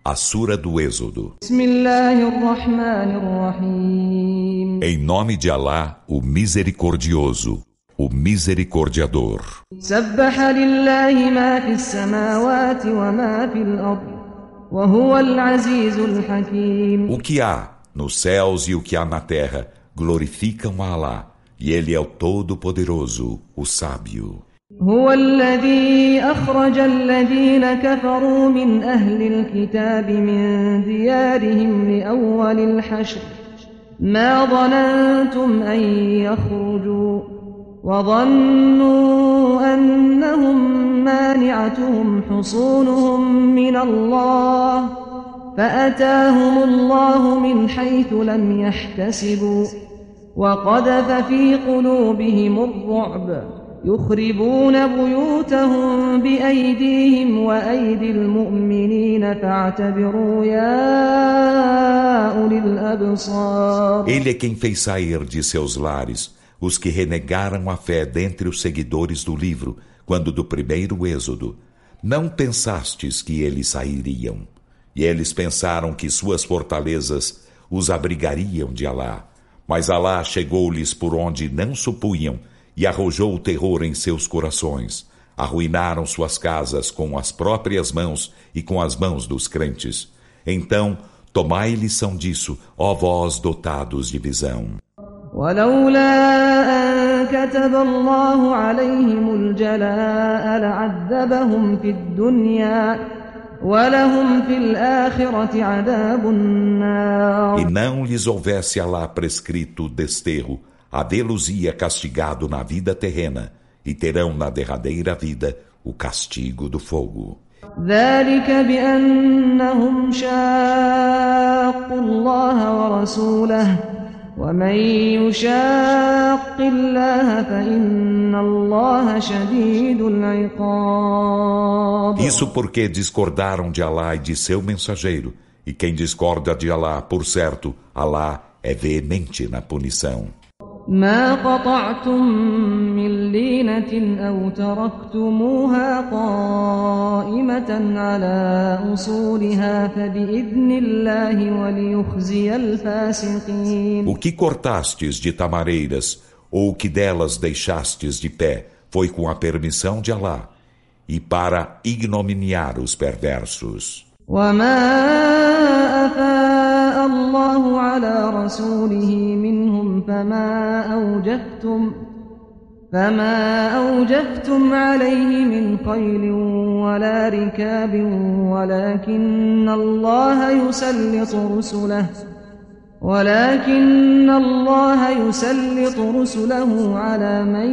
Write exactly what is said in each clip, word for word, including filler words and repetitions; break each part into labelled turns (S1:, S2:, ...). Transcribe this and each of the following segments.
S1: A Sura do Êxodo.
S2: بسم الله الرحمن الرحيم.
S1: Em nome de Alá, o Misericordioso, o Misericordiador.
S2: سبح لله ما في السماوات وما في الأرض وهو العزيز الحكيم.
S1: O que há nos céus e o que há na terra glorificam a Alá, e Ele é o Todo-Poderoso, o Sábio.
S2: هو الذي أخرج الذين كفروا من أهل الكتاب من ديارهم لأول الحشر ما ظننتم أن يخرجوا وظنوا أنهم مانعتهم حصونهم من الله فأتاهم الله من حيث لم يحتسبوا وقذف في قلوبهم الرعب يخربون بيوتهم بأيديهم وأيدي المؤمنين فاعتبروا يا أولي الأبصار.
S1: Ele é quem fez sair de seus lares os que renegaram a fé dentre os seguidores do livro, quando do primeiro êxodo. Não pensastes que eles sairiam. E eles pensaram que suas fortalezas os abrigariam de Alá. Mas Alá chegou-lhes por onde não supunham, e arrojou o terror em seus corações. Arruinaram suas casas com as próprias mãos e com as mãos dos crentes. Então, tomai lição disso, ó vós dotados de visão.
S2: ولولا أن كتب الله عليهم الجلاء لعذبهم في الدنيا ولهم في الآخرة عذاب النار.
S1: E não lhes houvesse Alá prescrito o desterro, havê-los-ia castigado na vida terrena, e terão na derradeira vida o castigo do fogo.
S2: ذلك بأنهم شاقوا الله ورسوله ومن يشاق الله فإن الله شديد العقاب.
S1: Isso porque discordaram de Alá e de seu mensageiro, e quem discorda de Alá, por certo, Alá é veemente na punição.
S2: ما قطعتم من لينة أو تركتموها قائمة على أصولها فبإذن الله وليخزي الفاسقين.
S1: O que cortastes de tamareiras, ou o que delas deixastes de pé, foi com a permissão de Alá, e para ignominiar os perversos.
S2: وما أفاء الله على رسوله منهم فما أوجفتم فما أوجفتم عليه من خيل ولا ركاب ولكن الله يسلط رسله ولكن الله يسلط رسله على من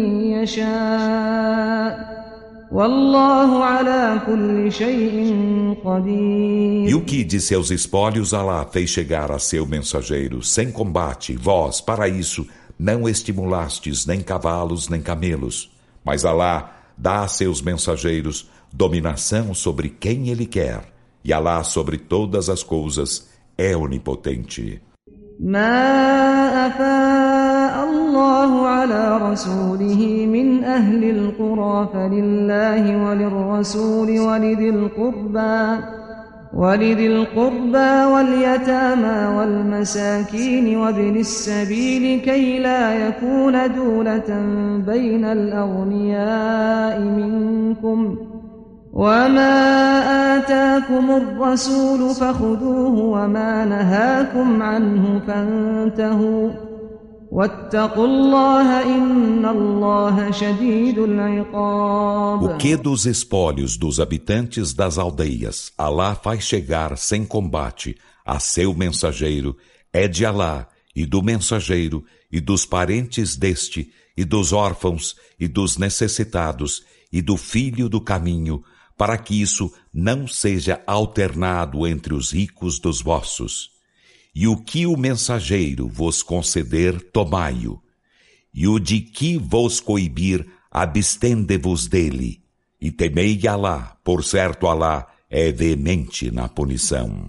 S2: يشاء والله على كل شيء قدير.
S1: E o que de seus espólios Alá fez chegar a seu mensageiro sem combate, vós, para isso, não estimulastes nem cavalos nem camelos. Mas Alá dá a seus mensageiros dominação sobre quem Ele quer, e Alá sobre todas as coisas é onipotente.
S2: ما أفاء الله على رسوله من أهل القرى فلله وللرسول ولذي القربى ولذي القربى واليتامى والمساكين وابن السبيل كي لا يكون دولة بين الأغنياء منكم وما آتاكم الرسول فخذوه وما نهاكم عنه فانتهوا واتقوا الله إن الله شديد العقاب.
S1: O que dos espólios dos habitantes das aldeias Alá faz chegar sem combate a seu mensageiro é de Alá e do mensageiro e dos parentes deste e dos órfãos e dos necessitados e do filho do caminho, para que isso não seja alternado entre os ricos dos vossos. E o que o mensageiro vos conceder, tomai-o. E o de que vos coibir, abstende-vos dele. E temei Alá, por certo Alá é veemente na punição.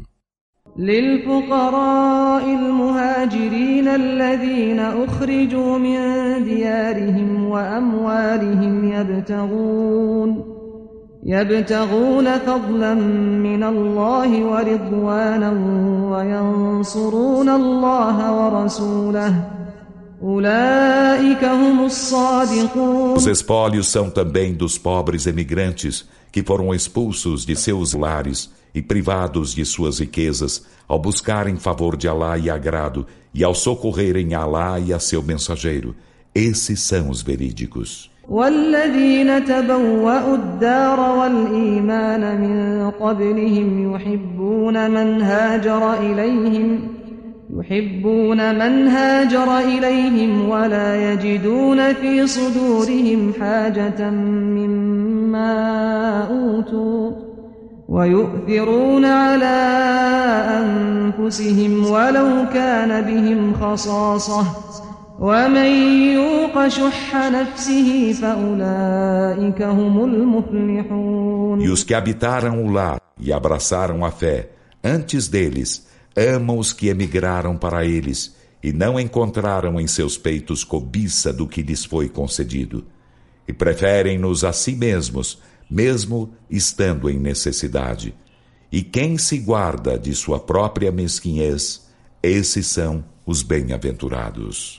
S2: للفقراء المهاجرين الذين أخرجوا من ديارهم وأموالهم يبتغون يبتغون فضلا من الله ورضوانا وينصرون الله ورسوله أولئك هم الصادقون.
S1: Os espólios são também dos pobres emigrantes que foram expulsos de seus lares e privados de suas riquezas ao buscarem favor de Alá e agrado e ao socorrerem a Alá e a seu mensageiro. Esses são os verídicos.
S2: والذين تبوأوا الدار والإيمان من قبلهم يحبون من هاجر إليهم يحبون من هاجر إليهم ولا يجدون في صدورهم حاجة مما أوتوا ويؤثرون على أنفسهم ولو كان بهم خصاصة ومن يوق شح نفسه فأولئك هم المفلحون.
S1: E os que habitaram o lar e abraçaram a fé antes deles amam os que emigraram para eles e não encontraram em seus peitos cobiça do que lhes foi concedido e preferem-nos a si mesmos mesmo estando em necessidade. E quem se guarda de sua própria mesquinhez, esses são os bem-aventurados.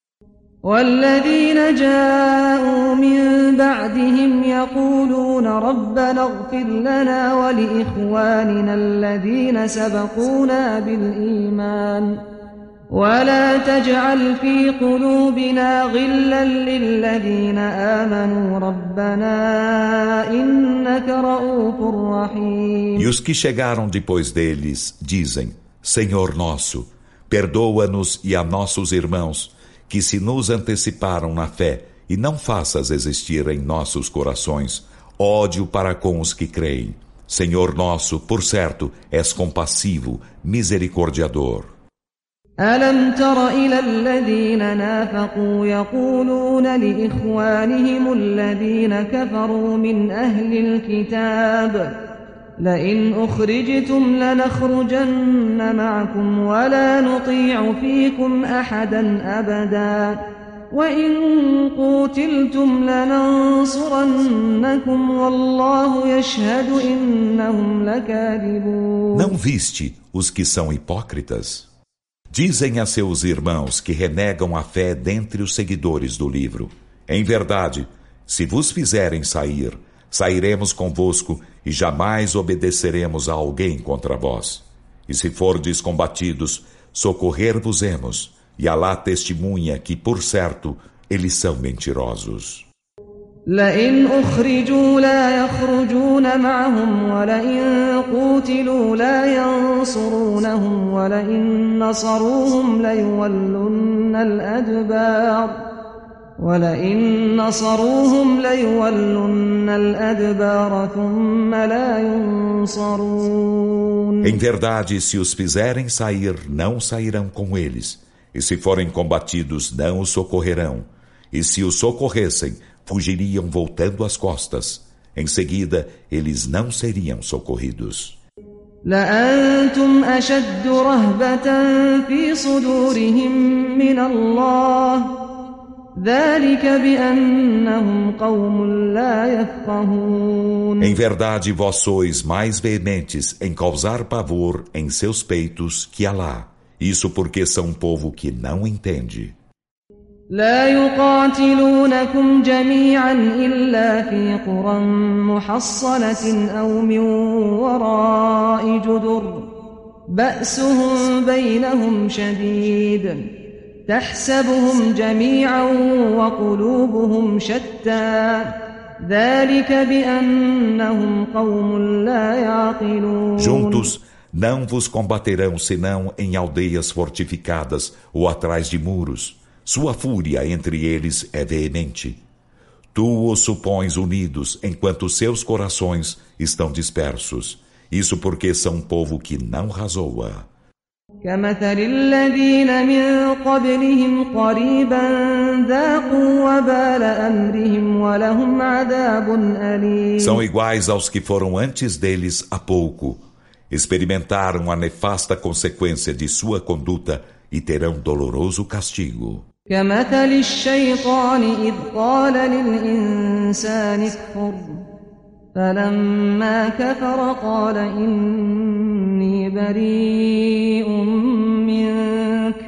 S2: والذين جاءوا من بعدهم يقولون ربنا اغفر لنا ولإخواننا الذين سبقونا بالإيمان ولا تجعل في قلوبنا غلا للذين آمنوا ربنا إنك رؤوف رحيم.
S1: E os que chegaram depois deles dizem: Senhor nosso, perdoa-nos e a nossos irmãos que se nos anteciparam na fé, e não faças existir em nossos corações ódio para com os que creem. Senhor nosso, por certo, és compassivo, misericordiador.
S2: ألم تر إلى الذين نافقوا يقولون لإخوانهم الذين كفروا من أهل الكتاب لئن أخرجتم لنخرجن معكم ولا نطيع فيكم أحدا أبدا وإن قوتلتم لننصرنكم والله يشهد إنهم لكاذبون.
S1: Não viste os que são hipócritas? Dizem a seus irmãos que renegam a fé dentre os seguidores do livro: Em verdade, se vos fizerem sair, sairemos convosco e jamais obedeceremos a alguém contra vós. E se fordes combatidos, socorrer-vos-emos, e Alá testemunha que, por certo, eles são mentirosos.
S2: لئن أخرجوا لا يخرجون معهم ولئن قوتلوا لا ينصرونهم ولئن نصروهم ليولن الأدبار ولئن نصروهم ليولن الأدبار ثم لا ينصرون.
S1: Em verdade, se os fizerem sair, não sairão com eles, e se forem combatidos, não os socorrerão, e se os socorressem, fugiriam voltando as costas. Em seguida, eles não seriam socorridos.
S2: لأنتم أشد رهبة في صدورهم من الله ذلك بأنهم قوم لا يفقهون.
S1: Em verdade, vós sois mais veementes em causar pavor em seus peitos que Alá. Isso porque são um povo que não entende.
S2: لا يقاتلونكم جميعا إلا في قرى محصنة أو من وراء جدر بأسهم بينهم شديد تحسبهم جميعا وقلوبهم شتى ذلك بأنهم قوم لا يعقلون.
S1: Juntos não vos combaterão senão em aldeias fortificadas ou atrás de muros. Sua fúria entre eles é veemente. Tu os supões unidos, enquanto seus corações estão dispersos. Isso porque são um povo que não razoa.
S2: كمثل الذين من قبلهم قريبا ذاقوا وبال أمرهم ولهم عذاب أليم.
S1: São iguais aos que foram antes deles há pouco. Experimentaram a nefasta consequência de sua conduta e terão doloroso castigo.
S2: كمثل الشيطان إذ قال للإنسان اكفر فلما كفر قال إني بريء منك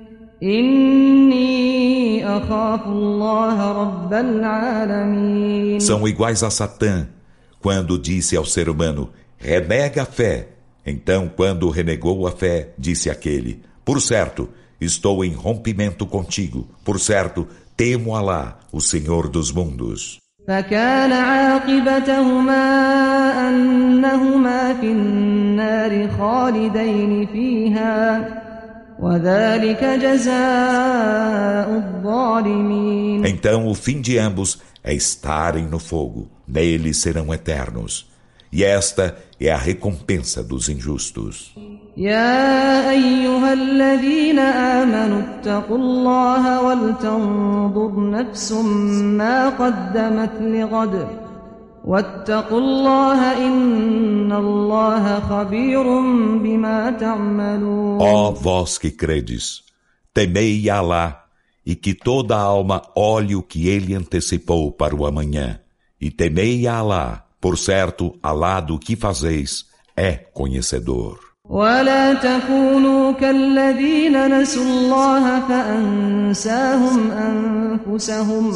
S2: إني أخاف الله رب العالمين.
S1: São iguais a Satã, quando disse ao ser humano, renega a fé. Então, quando renegou a fé, disse aquele, por certo, estou em rompimento contigo. Por certo, temo Alá, o Senhor dos mundos.
S2: فكان عاقبتهما أنهما في النار خالدين فيها وذلك جزاء الظالمين.
S1: Então o fim de ambos é estarem no fogo, nele serão eternos. E esta é a recompensa dos injustos.
S2: يا أيها الذين آمنوا اتقوا الله ولتنظر نفس ما قدمت لغد واتقوا الله إن الله خبير بما تعملون.
S1: Ó vós que credes, temei Alá, e que toda alma olhe o que ele antecipou para o amanhã. E temei Alá, por certo, Alá do que fazeis é conhecedor.
S2: ولا تكونوا كالذين نسوا الله فأنساهم أنفسهم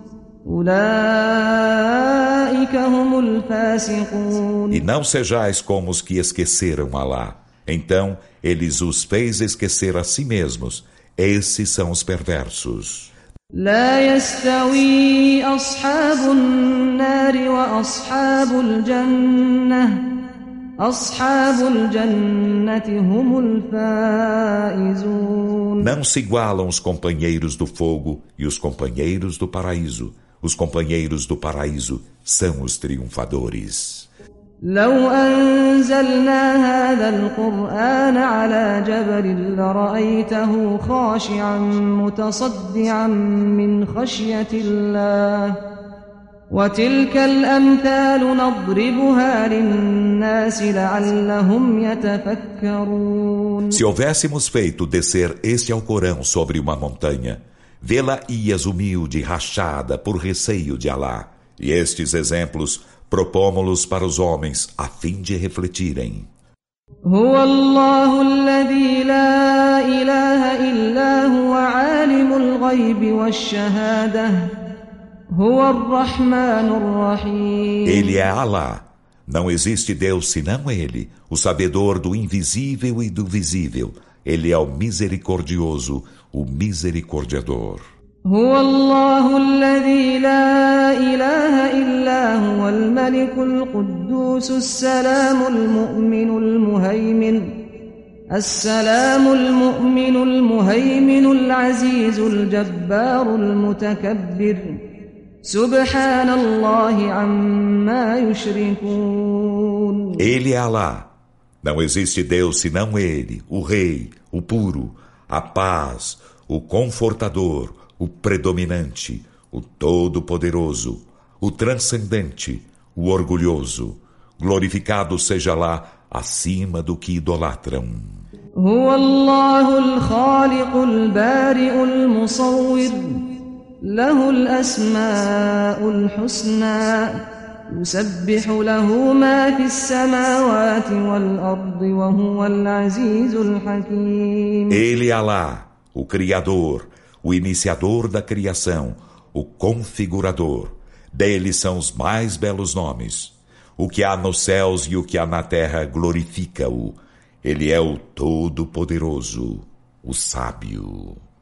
S2: أولئك هم الفاسقون.
S1: E não sejais como os que esqueceram Alá. Então eles os fez esquecer a si mesmos. Esses são os perversos.
S2: لا يستوي أصحاب النار وأصحاب الجنة أصحاب الجنة هم الفائزون.
S1: Não se igualam os companheiros do fogo e os companheiros do paraíso. Os companheiros do paraíso são os triunfadores.
S2: لو أنزلنا هذا القرآن على جبل لرأيته خاشعا متصدعا من خشية الله وتلك الأمثال نضربها للناس لعلهم يتفكرون.
S1: Se houvéssemos feito descer este Alcorão sobre uma montanha, vê-la-ias humilde e rachada por receio de Alá. E estes exemplos propomos-los para os homens a fim de refletirem.
S2: هو الله الذي لا إله إلا هو عالم الغيب والشهادة هو الرحمن الرحيم.
S1: Ele é Alá. Não existe Deus senão Ele, o sabedor do invisível e do visível. Ele é o misericordioso, o misericordiador.
S2: هو الله الذي لا إله إلا هو الملك القدوس السلام المؤمن المهيمن السلام المؤمن المهيمن العزيز الجبار المتكبر سبحان الله عما يشركون.
S1: Ele é Alá. Não existe Deus senão Ele, o Rei, o puro, a paz, o confortador, o predominante, o todo-poderoso, o transcendente, o orgulhoso. Glorificado seja lá acima do que idolatram.
S2: هو الله الخالق البارئ المصور له الأسماء الحسنى يسبح له ما في السماوات والأرض وهو العزيز الحكيم.
S1: Ele é Alá, o Criador, o iniciador da criação, o configurador. Dele são os mais belos nomes. O que há nos céus e o que há na terra glorifica-o. Ele é o Todo-Poderoso, o Sábio.